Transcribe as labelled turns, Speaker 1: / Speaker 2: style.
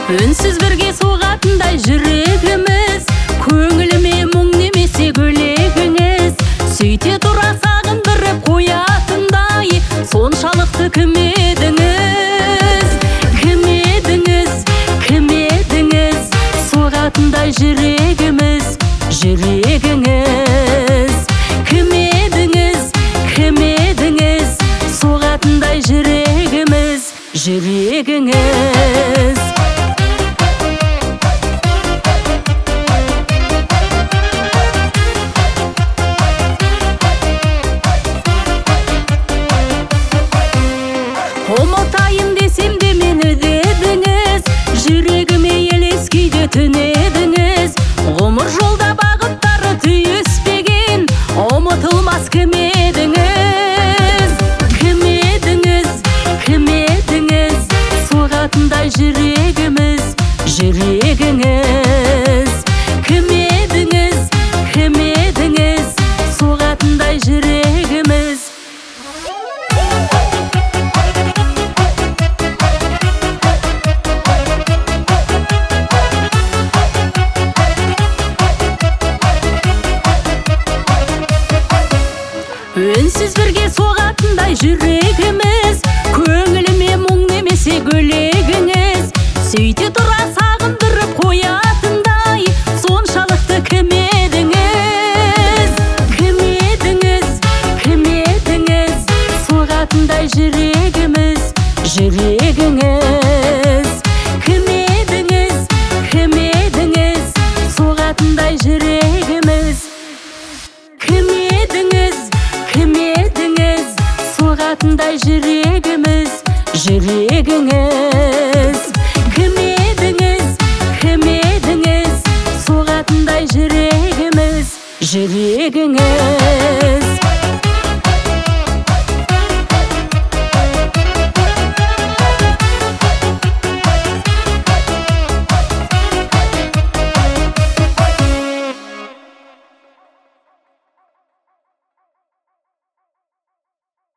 Speaker 1: үнсіз бірге соғатындай жүрегіміз, көңіліме мұң немесе гүлегіңіз, сөйте тұра сағындырып қоятындай соншалықты кім едіңіз, кім едіңіз, кім едіңіз, соғатындай жүрегіміз, жүрегіңіз, кім едіңіз, кім едіңіз, соғатындай жүрегіміз, жүрегіңіз. Ұмытайын десем де мені дедіңіз, жүрегіме елес күйде түнедіңіз, ғұмыр жолда бағыттары түйіспеген ұмытылмас кім едіңіз, кім едіңіз, кім едіңіз, соғатындай жүрегіміз, жүрегіңіз, кім едіңіз, кім едіңіз, соғатындай жүрегіміз. Үнсіз бірге соғатындай жүрегіміз, көңіліме мұң немесе гүлегіңіз, сөйте тұра сағындырып қоятындай соншалықты кім едіңіз, кім едіңіз, кім едіңіз, соғатындай жүрегіміз, жүрегіңіз, кім едіңіз, кім едіңіз, соғатындай жүрегіміз, кім едіңіз, кім едіңіз, соғатындай жүрегіміз, жүрегіңіз, кім едіңіз, кім едіңіз, соғатындай жүрегіміз, жүрегіңіз.